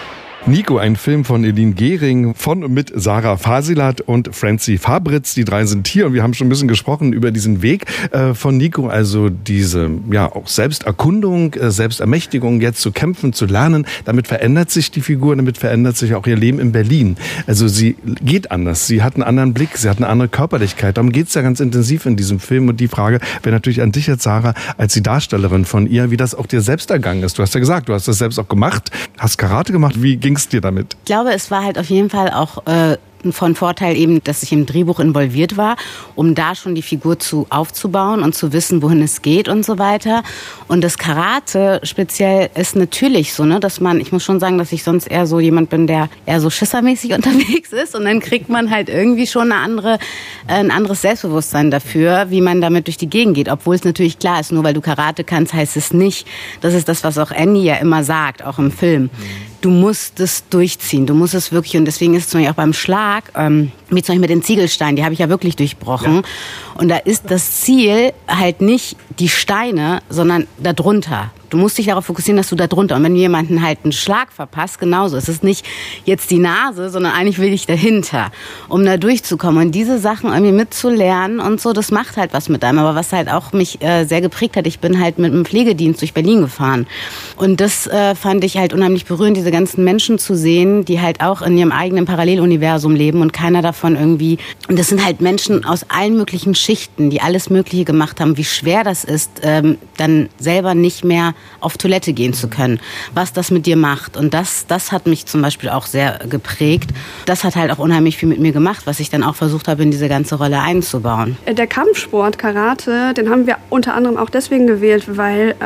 Nico, ein Film von Eline Gehring, von und mit Sarah Fasilat und Franzi Fabritz. Die drei sind hier und wir haben schon ein bisschen gesprochen über diesen Weg von Nico, also diese auch Selbsterkundung, Selbstermächtigung, jetzt zu kämpfen, zu lernen. Damit verändert sich die Figur, damit verändert sich auch ihr Leben in Berlin. Also sie geht anders, sie hat einen anderen Blick, sie hat eine andere Körperlichkeit. Darum geht es ja ganz intensiv in diesem Film. Und die Frage wäre natürlich an dich jetzt, Sarah, als die Darstellerin von ihr, wie das auch dir selbst ergangen ist. Du hast ja gesagt, du hast das selbst auch gemacht, hast Karate gemacht. Wie ging es dir damit? Ich glaube, es war halt auf jeden Fall auch von Vorteil eben, dass ich im Drehbuch involviert war, um da schon die Figur aufzubauen und zu wissen, wohin es geht und so weiter. Und das Karate speziell ist natürlich so, ne, dass ich muss schon sagen, dass ich sonst eher so jemand bin, der eher so schissermäßig unterwegs ist, und dann kriegt man halt irgendwie schon ein anderes Selbstbewusstsein dafür, wie man damit durch die Gegend geht. Obwohl es natürlich klar ist, nur weil du Karate kannst, heißt es nicht, das ist das, was auch Annie ja immer sagt, auch im Film. Du musst es durchziehen, du musst es wirklich, und deswegen ist es zum Beispiel auch beim Schlag, wie zum Beispiel mit den Ziegelsteinen, die habe ich ja wirklich durchbrochen. Ja. Und da ist das Ziel halt nicht die Steine, sondern darunter. Du musst dich darauf fokussieren, dass du da drunter. Und wenn jemanden halt einen Schlag verpasst, genauso. Es ist nicht jetzt die Nase, sondern eigentlich will ich dahinter, um da durchzukommen. Und diese Sachen irgendwie mitzulernen und so, das macht halt was mit einem. Aber was halt auch mich sehr geprägt hat, ich bin halt mit einem Pflegedienst durch Berlin gefahren. Und das fand ich halt unheimlich berührend, diese ganzen Menschen zu sehen, die halt auch in ihrem eigenen Paralleluniversum leben und keiner davon irgendwie. Und das sind halt Menschen aus allen möglichen Schichten, die alles Mögliche gemacht haben. Wie schwer das ist, dann selber nicht mehr auf Toilette gehen zu können, was das mit dir macht. Und das hat mich zum Beispiel auch sehr geprägt. Das hat halt auch unheimlich viel mit mir gemacht, was ich dann auch versucht habe, in diese ganze Rolle einzubauen. Der Kampfsport, Karate, den haben wir unter anderem auch deswegen gewählt, weil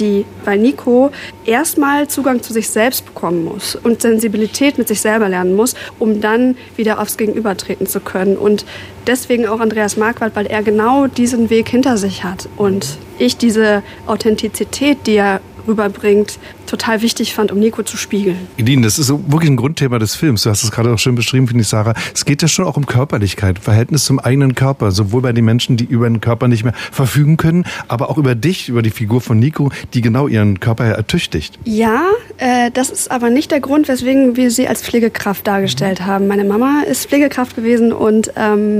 Nico erstmal Zugang zu sich selbst bekommen muss und Sensibilität mit sich selber lernen muss, um dann wieder aufs Gegenüber treten zu können. Und deswegen auch Andreas Marquardt, weil er genau diesen Weg hinter sich hat. Und ich diese Authentizität, die er rüberbringt, total wichtig fand, um Nico zu spiegeln. Eline, das ist so wirklich ein Grundthema des Films. Du hast es gerade auch schön beschrieben, finde ich, Sarah. Es geht ja schon auch um Körperlichkeit, Verhältnis zum eigenen Körper, sowohl bei den Menschen, die über den Körper nicht mehr verfügen können, aber auch über dich, über die Figur von Nico, die genau ihren Körper ertüchtigt. Ja, das ist aber nicht der Grund, weswegen wir sie als Pflegekraft dargestellt haben. Meine Mama ist Pflegekraft gewesen und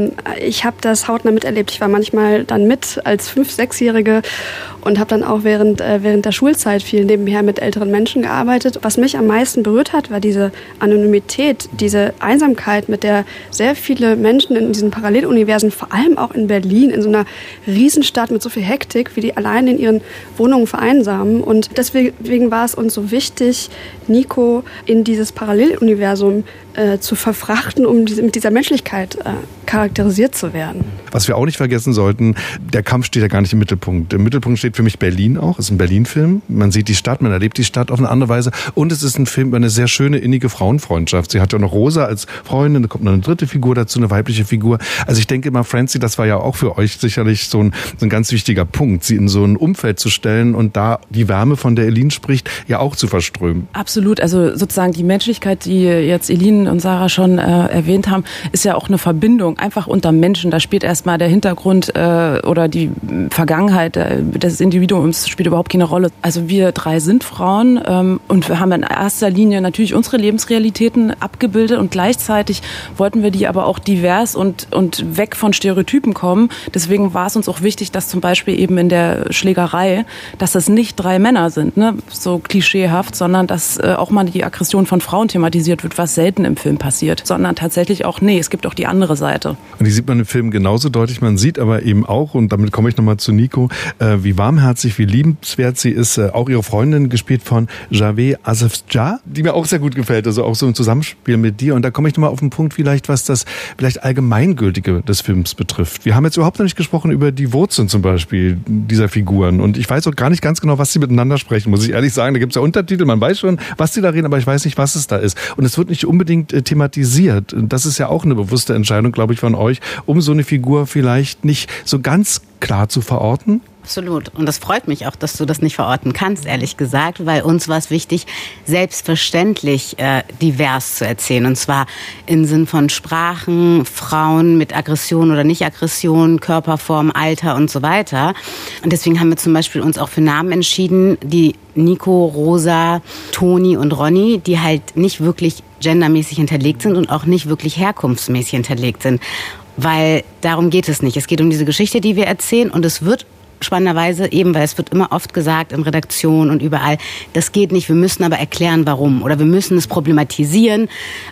ich habe das hautnah miterlebt. Ich war manchmal dann mit als 5-, 6-Jährige und habe dann auch während der Schulzeit viel nebenher mit älteren Menschen gearbeitet. Was mich am meisten berührt hat, war diese Anonymität, diese Einsamkeit, mit der sehr viele Menschen in diesen Paralleluniversen, vor allem auch in Berlin, in so einer Riesenstadt mit so viel Hektik, wie die allein in ihren Wohnungen vereinsamen. Und deswegen war es uns so wichtig, Nico in dieses Paralleluniversum zu verfrachten, um mit dieser Menschlichkeit charakterisiert zu werden. Was wir auch nicht vergessen sollten, der Kampf steht ja gar nicht im Mittelpunkt. Im Mittelpunkt steht für mich Berlin auch. Es ist ein Berlin-Film. Man sieht die Stadt, man erlebt die Stadt auf eine andere Weise. Und es ist ein Film über eine sehr schöne, innige Frauenfreundschaft. Sie hat ja noch Rosa als Freundin, da kommt noch eine dritte Figur dazu, eine weibliche Figur. Also ich denke immer, Franzi, das war ja auch für euch sicherlich so ein ganz wichtiger Punkt, sie in so ein Umfeld zu stellen und da die Wärme, von der Eline spricht, ja auch zu verströmen. Absolut. Also sozusagen die Menschlichkeit, die jetzt Eline und Sarah schon erwähnt haben, ist ja auch eine Verbindung, einfach unter Menschen. Da spielt erstmal der Hintergrund oder die Vergangenheit des Individuums spielt überhaupt keine Rolle. Also wir drei sind Frauen und wir haben in erster Linie natürlich unsere Lebensrealitäten abgebildet und gleichzeitig wollten wir die aber auch divers und weg von Stereotypen kommen. Deswegen war es uns auch wichtig, dass zum Beispiel eben in der Schlägerei, dass das nicht 3 Männer sind, ne, so klischeehaft, sondern dass auch mal die Aggression von Frauen thematisiert wird, was selten im Film passiert, sondern tatsächlich auch, es gibt auch die andere Seite. Und die sieht man im Film genauso deutlich. Man sieht aber eben auch, und damit komme ich nochmal zu Nico, wie warmherzig, wie liebenswert sie ist. Auch ihre Freundin, gespielt von Javed Asifjah, die mir auch sehr gut gefällt, also auch so im Zusammenspiel mit dir. Und da komme ich nochmal auf den Punkt vielleicht, was das vielleicht Allgemeingültige des Films betrifft. Wir haben jetzt überhaupt noch nicht gesprochen über die Wurzeln zum Beispiel dieser Figuren. Und ich weiß auch gar nicht ganz genau, was sie miteinander sprechen, muss ich ehrlich sagen. Da gibt es ja Untertitel, man weiß schon, was sie da reden, aber ich weiß nicht, was es da ist. Und es wird nicht unbedingt thematisiert. Das ist ja auch eine bewusste Entscheidung, glaube ich, von euch, um so eine Figur vielleicht nicht so ganz klar zu verorten. Absolut. Und das freut mich auch, dass du das nicht verorten kannst, ehrlich gesagt, weil uns war es wichtig, selbstverständlich divers zu erzählen. Und zwar im Sinn von Sprachen, Frauen mit Aggression oder Nicht-Aggression, Körperform, Alter und so weiter. Und deswegen haben wir zum Beispiel uns auch für Namen entschieden, die Nico, Rosa, Toni und Ronny, die halt nicht wirklich gendermäßig hinterlegt sind und auch nicht wirklich herkunftsmäßig hinterlegt sind. Weil darum geht es nicht. Es geht um diese Geschichte, die wir erzählen, und es wird spannenderweise eben, weil es wird immer oft gesagt in Redaktion und überall, das geht nicht, wir müssen aber erklären, warum. Oder wir müssen es problematisieren,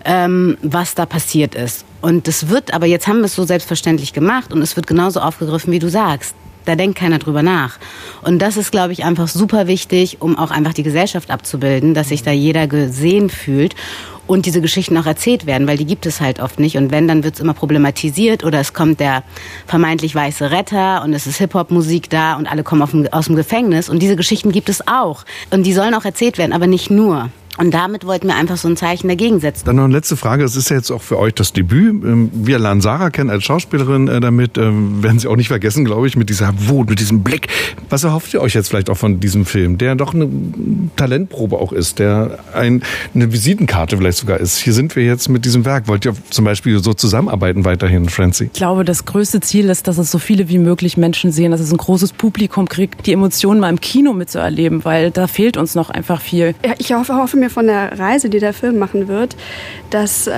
was da passiert ist. Und das wird, aber jetzt haben wir es so selbstverständlich gemacht und es wird genauso aufgegriffen, wie du sagst. Da denkt keiner drüber nach. Und das ist, glaube ich, einfach super wichtig, um auch einfach die Gesellschaft abzubilden, dass sich da jeder gesehen fühlt und diese Geschichten auch erzählt werden, weil die gibt es halt oft nicht. Und wenn, dann wird es immer problematisiert oder es kommt der vermeintlich weiße Retter und es ist Hip-Hop-Musik da und alle kommen aus dem Gefängnis. Und diese Geschichten gibt es auch. Und die sollen auch erzählt werden, aber nicht nur. Und damit wollten wir einfach so ein Zeichen dagegen setzen. Dann noch eine letzte Frage. Es ist ja jetzt auch für euch das Debüt. Wir lernen Sarah kennen als Schauspielerin damit. Werden Sie auch nicht vergessen, glaube ich, mit dieser Wut, mit diesem Blick. Was erhofft ihr euch jetzt vielleicht auch von diesem Film, der doch eine Talentprobe auch ist, der eine Visitenkarte vielleicht sogar ist? Hier sind wir jetzt mit diesem Werk. Wollt ihr zum Beispiel so zusammenarbeiten weiterhin, Francie? Ich glaube, das größte Ziel ist, dass es so viele wie möglich Menschen sehen, dass es ein großes Publikum kriegt, die Emotionen mal im Kino mitzuerleben, weil da fehlt uns noch einfach viel. Ja, ich hoffe mir von der Reise, die der Film machen wird, dass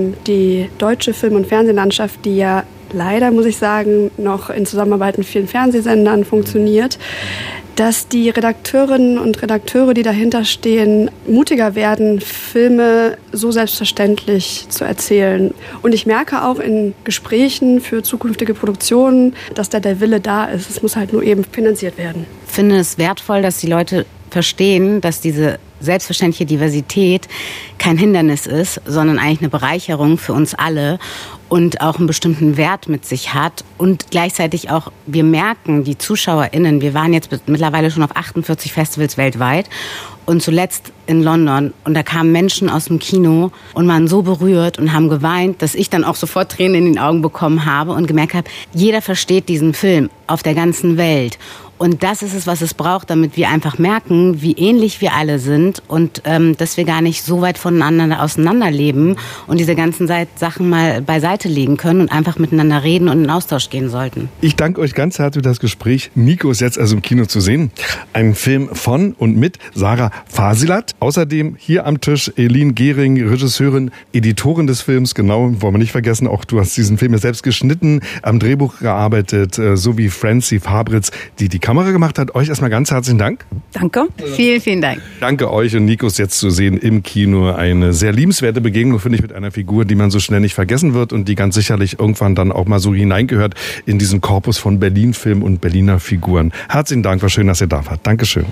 die deutsche Film- und Fernsehlandschaft, die ja leider, muss ich sagen, noch in Zusammenarbeit mit vielen Fernsehsendern funktioniert, dass die Redakteurinnen und Redakteure, die dahinter stehen, mutiger werden, Filme so selbstverständlich zu erzählen. Und ich merke auch in Gesprächen für zukünftige Produktionen, dass da der Wille da ist. Es muss halt nur eben finanziert werden. Ich finde es wertvoll, dass die Leute verstehen, dass diese selbstverständliche Diversität kein Hindernis ist, sondern eigentlich eine Bereicherung für uns alle und auch einen bestimmten Wert mit sich hat. Und gleichzeitig auch, wir merken, die ZuschauerInnen, wir waren jetzt mittlerweile schon auf 48 Festivals weltweit und zuletzt in London. Und da kamen Menschen aus dem Kino und waren so berührt und haben geweint, dass ich dann auch sofort Tränen in den Augen bekommen habe und gemerkt habe, jeder versteht diesen Film auf der ganzen Welt. Und das ist es, was es braucht, damit wir einfach merken, wie ähnlich wir alle sind und dass wir gar nicht so weit voneinander auseinanderleben und diese ganzen Sachen mal beiseite legen können und einfach miteinander reden und in Austausch gehen sollten. Ich danke euch ganz herzlich für das Gespräch. Nico ist jetzt also im Kino zu sehen. Ein Film von und mit Sarah Fasilat. Außerdem hier am Tisch Elin Gehring, Regisseurin, Editorin des Films. Genau, wollen wir nicht vergessen, auch du hast diesen Film ja selbst geschnitten, am Drehbuch gearbeitet, sowie Francie Fabritz, die Kamera gemacht hat. Euch erstmal ganz herzlichen Dank. Danke. Vielen, vielen Dank. Danke euch und Nikos jetzt zu sehen im Kino. Eine sehr liebenswerte Begegnung, finde ich, mit einer Figur, die man so schnell nicht vergessen wird und die ganz sicherlich irgendwann dann auch mal so hineingehört in diesen Korpus von Berlin-Film und Berliner Figuren. Herzlichen Dank, war schön, dass ihr da wart. Dankeschön.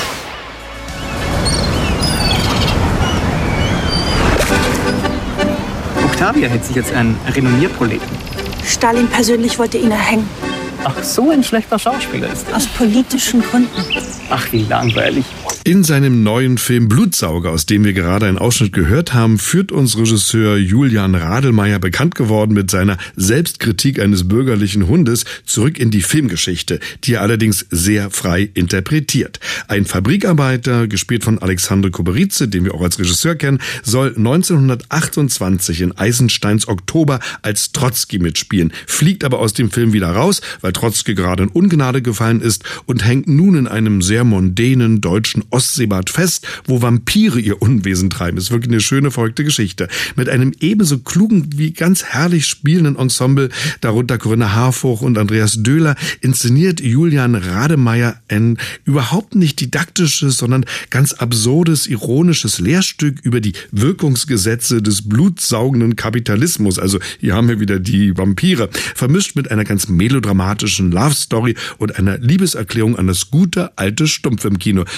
Octavia hält sich jetzt einen Renommierproleten. Stalin persönlich wollte ihn erhängen. Ach, so ein schlechter Schauspieler ist er. Aus politischen Gründen. Ach, wie langweilig. In seinem neuen Film Blutsauger, aus dem wir gerade einen Ausschnitt gehört haben, führt uns Regisseur Julian Radelmeier, bekannt geworden mit seiner Selbstkritik eines bürgerlichen Hundes, zurück in die Filmgeschichte, die er allerdings sehr frei interpretiert. Ein Fabrikarbeiter, gespielt von Alexandre Kuberice, den wir auch als Regisseur kennen, soll 1928 in Eisensteins Oktober als Trotzki mitspielen, fliegt aber aus dem Film wieder raus, weil Trotzki gerade in Ungnade gefallen ist und hängt nun in einem sehr mondänen deutschen Ostseebad fest, wo Vampire ihr Unwesen treiben. Ist wirklich eine schöne, verrückte Geschichte. Mit einem ebenso klugen wie ganz herrlich spielenden Ensemble, darunter Corinna Harfouch und Andreas Döhler, inszeniert Julian Radelmeier ein überhaupt nicht didaktisches, sondern ganz absurdes, ironisches Lehrstück über die Wirkungsgesetze des blutsaugenden Kapitalismus. Also hier haben wir wieder die Vampire, vermischt mit einer ganz melodramatischen Love-Story und einer Liebeserklärung an das gute alte Stummfilmkino. Mit dabei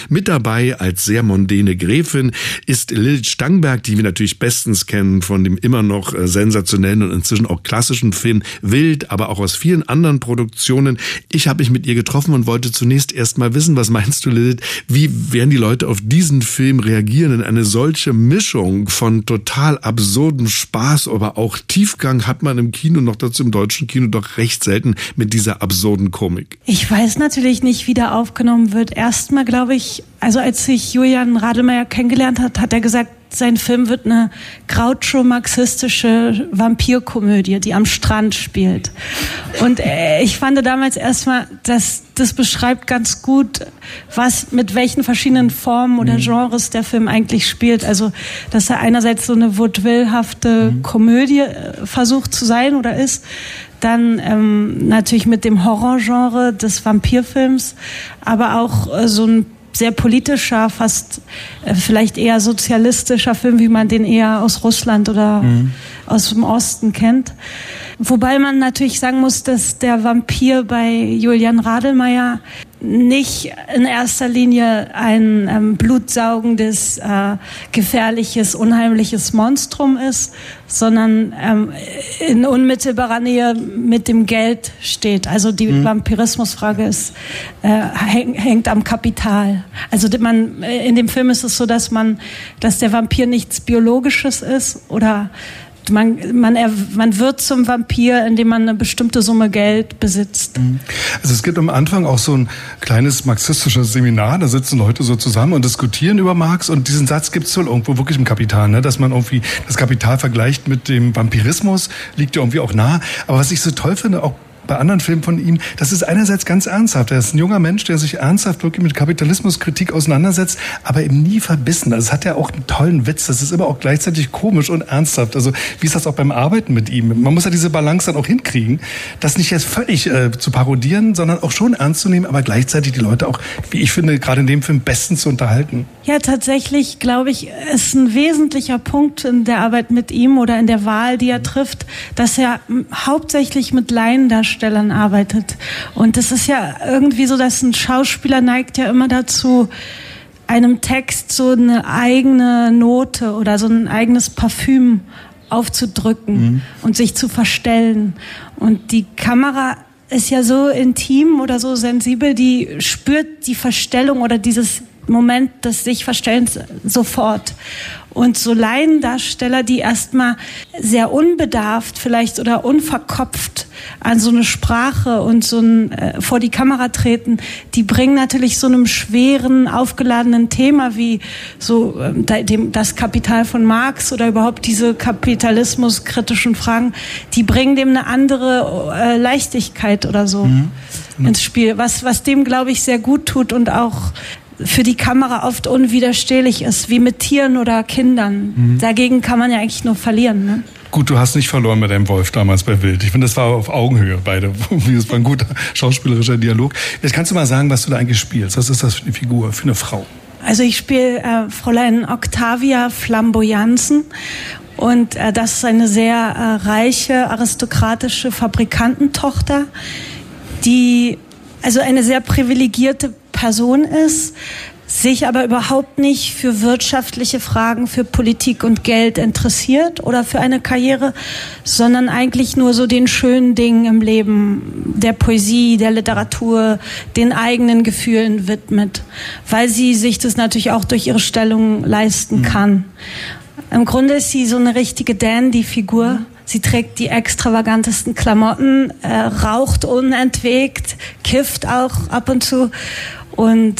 dabei als sehr mondäne Gräfin ist Lilith Stangberg, die wir natürlich bestens kennen von dem immer noch sensationellen und inzwischen auch klassischen Film Wild, aber auch aus vielen anderen Produktionen. Ich habe mich mit ihr getroffen und wollte zunächst erst mal wissen, was meinst du, Lilith, wie werden die Leute auf diesen Film reagieren? In eine solche Mischung von total absurdem Spaß, aber auch Tiefgang hat man im Kino, noch dazu im deutschen Kino, doch recht selten mit dieser absurden Komik. Ich weiß natürlich nicht, wie der aufgenommen wird. Erstmal glaube ich, also als ich Julian Radelmeier kennengelernt hat er gesagt, sein Film wird eine Groucho-marxistische Vampirkomödie, die am Strand spielt. Und ich fand damals erstmal, das beschreibt ganz gut, mit welchen verschiedenen Formen oder Genres der Film eigentlich spielt. Also, dass er einerseits so eine vaudevillhafte Komödie versucht zu sein oder ist, dann natürlich mit dem Horrorgenre des Vampirfilms, aber auch so ein sehr politischer, fast vielleicht eher sozialistischer Film, wie man den eher aus Russland oder aus dem Osten kennt. Wobei man natürlich sagen muss, dass der Vampir bei Julian Radelmeier nicht in erster Linie ein blutsaugendes, gefährliches, unheimliches Monstrum ist, sondern in unmittelbarer Nähe mit dem Geld steht. Also die Vampirismusfrage hängt am Kapital. Also in dem Film ist es so, dass der Vampir nichts Biologisches ist oder man wird zum Vampir, indem man eine bestimmte Summe Geld besitzt. Also es gibt am Anfang auch so ein kleines marxistisches Seminar, da sitzen Leute so zusammen und diskutieren über Marx und diesen Satz gibt es wohl irgendwo wirklich im Kapital, ne? Dass man irgendwie das Kapital vergleicht mit dem Vampirismus, liegt ja irgendwie auch nah. Aber was ich so toll finde, auch bei anderen Filmen von ihm, das ist einerseits ganz ernsthaft. Er ist ein junger Mensch, der sich ernsthaft wirklich mit Kapitalismuskritik auseinandersetzt, aber eben nie verbissen. Also es hat ja auch einen tollen Witz. Das ist immer auch gleichzeitig komisch und ernsthaft. Also wie ist das auch beim Arbeiten mit ihm? Man muss ja diese Balance dann auch hinkriegen, das nicht jetzt völlig zu parodieren, sondern auch schon ernst zu nehmen, aber gleichzeitig die Leute auch, wie ich finde, gerade in dem Film bestens zu unterhalten. Ja, tatsächlich, glaube ich, ist ein wesentlicher Punkt in der Arbeit mit ihm oder in der Wahl, die er trifft, dass er hauptsächlich mit Laiendarstellern arbeitet. Und es ist ja irgendwie so, dass ein Schauspieler neigt ja immer dazu, einem Text so eine eigene Note oder so ein eigenes Parfüm aufzudrücken und sich zu verstellen. Und die Kamera ist ja so intim oder so sensibel, die spürt die Verstellung oder dieses Moment des sich Verstellens sofort. Und so Laiendarsteller, die erstmal sehr unbedarft vielleicht oder unverkopft an so eine Sprache und so vor die Kamera treten, die bringen natürlich so einem schweren, aufgeladenen Thema wie so das Kapital von Marx oder überhaupt diese kapitalismuskritischen Fragen, die bringen dem eine andere Leichtigkeit oder so ins Spiel, was dem, glaube ich, sehr gut tut und auch für die Kamera oft unwiderstehlich ist, wie mit Tieren oder Kindern. Dagegen kann man ja eigentlich nur verlieren. Ne? Gut, du hast nicht verloren mit deinem Wolf damals bei Wild. Ich finde, das war auf Augenhöhe beide. Das war ein guter schauspielerischer Dialog. Jetzt kannst du mal sagen, was du da eigentlich spielst. Was ist das für eine Figur, für eine Frau? Also ich spiele Fräulein Octavia Flamboyanzen. Und das ist eine sehr reiche, aristokratische Fabrikantentochter, die also eine sehr privilegierte Person ist, sich aber überhaupt nicht für wirtschaftliche Fragen, für Politik und Geld interessiert oder für eine Karriere, sondern eigentlich nur so den schönen Dingen im Leben, der Poesie, der Literatur, den eigenen Gefühlen widmet, weil sie sich das natürlich auch durch ihre Stellung leisten kann. Im Grunde ist sie so eine richtige Dandy-Figur. Sie trägt die extravagantesten Klamotten, raucht unentwegt, kifft auch ab und zu und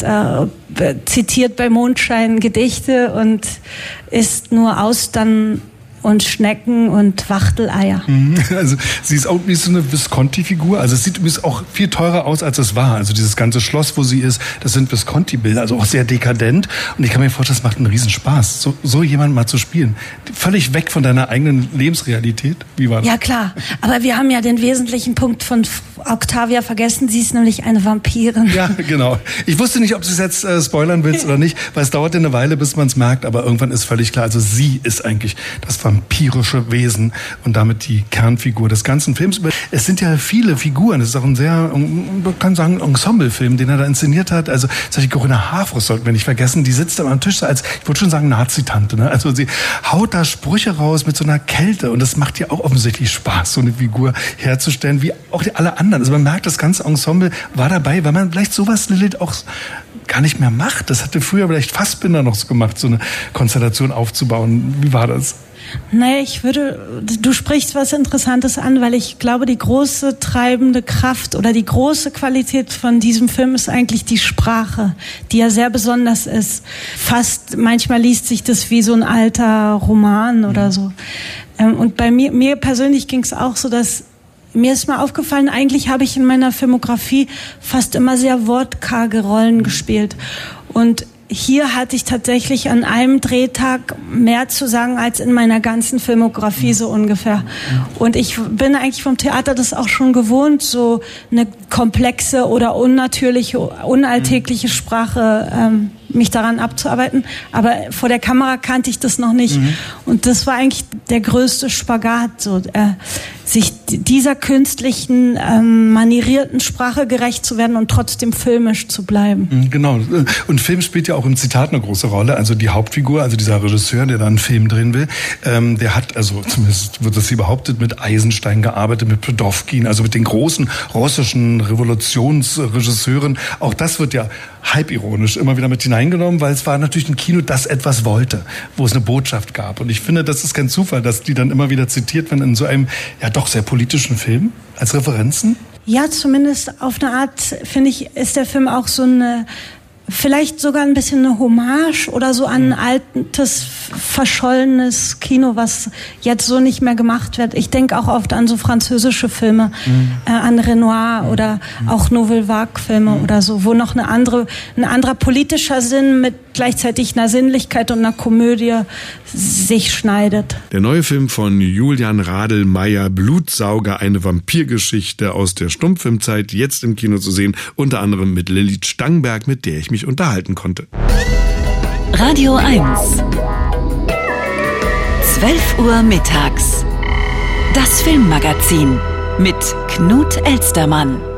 zitiert bei Mondschein Gedichte und isst nur Austern und Schnecken und Wachteleier. Also sie ist auch wie so eine Visconti-Figur. Also es sieht übrigens auch viel teurer aus, als es war. Also dieses ganze Schloss, wo sie ist, das sind Visconti-Bilder, also auch sehr dekadent. Und ich kann mir vorstellen, das macht einen Riesenspaß, so jemanden mal zu spielen. Völlig weg von deiner eigenen Lebensrealität. Wie war das? Ja klar, aber wir haben ja den wesentlichen Punkt von Octavia vergessen, sie ist nämlich eine Vampirin. Ja, genau. Ich wusste nicht, ob du es jetzt spoilern willst oder nicht, weil es dauert eine Weile, bis man es merkt, aber irgendwann ist völlig klar, also sie ist eigentlich das vampirische Wesen und damit die Kernfigur des ganzen Films. Es sind ja viele Figuren, es ist auch ein sehr, man kann sagen, Ensemblefilm, den er da inszeniert hat. Also zum Beispiel Corinna Harfouch sollten wir nicht vergessen, die sitzt am Tisch als, ich würde schon sagen, Nazi-Tante. Ne? Also sie haut da Sprüche raus mit so einer Kälte und das macht ja auch offensichtlich Spaß, so eine Figur herzustellen, wie auch alle anderen. Also man merkt, das ganze Ensemble war dabei, weil man vielleicht sowas, Lilith, auch gar nicht mehr macht. Das hatte früher vielleicht Fassbinder noch so gemacht, so eine Konstellation aufzubauen. Wie war das? Naja, du sprichst was Interessantes an, weil ich glaube, die große treibende Kraft oder die große Qualität von diesem Film ist eigentlich die Sprache, die ja sehr besonders ist. Fast, manchmal liest sich das wie so ein alter Roman oder so. Und bei mir persönlich ging es auch so, dass mir ist mal aufgefallen, eigentlich habe ich in meiner Filmografie fast immer sehr wortkarge Rollen gespielt. Und hier hatte ich tatsächlich an einem Drehtag mehr zu sagen als in meiner ganzen Filmografie so ungefähr. Und ich bin eigentlich vom Theater das auch schon gewohnt, so eine komplexe oder unnatürliche, unalltägliche Sprache mich daran abzuarbeiten. Aber vor der Kamera kannte ich das noch nicht. Und das war eigentlich der größte Spagat, so sich dieser künstlichen, manierierten Sprache gerecht zu werden und trotzdem filmisch zu bleiben. Genau. Und Film spielt ja auch im Zitat eine große Rolle. Also die Hauptfigur, also dieser Regisseur, der da einen Film drehen will, der hat, also zumindest wird das hier behauptet, mit Eisenstein gearbeitet, mit Pudowkin, also mit den großen russischen Revolutionsregisseuren. Auch das wird ja halbironisch immer wieder mit hineingenommen, weil es war natürlich ein Kino, das etwas wollte, wo es eine Botschaft gab. Und ich finde, das ist kein Zufall, dass die dann immer wieder zitiert werden in so einem, ja doch sehr politischen Film als Referenzen. Ja, zumindest auf eine Art, finde ich, ist der Film auch so eine, vielleicht sogar ein bisschen eine Hommage oder so an altes, verschollenes Kino, was jetzt so nicht mehr gemacht wird. Ich denke auch oft an so französische Filme, an Renoir oder auch Nouvelle Vague-Filme oder so, wo noch ein anderer politischer Sinn mit gleichzeitig einer Sinnlichkeit und einer Komödie sich schneidet. Der neue Film von Julian Radelmeier, Blutsauger, eine Vampirgeschichte aus der Stummfilmzeit, jetzt im Kino zu sehen, unter anderem mit Lilith Stangberg, mit der ich mich unterhalten konnte. Radio 1. 12 Uhr mittags. Das Filmmagazin mit Knut Elstermann.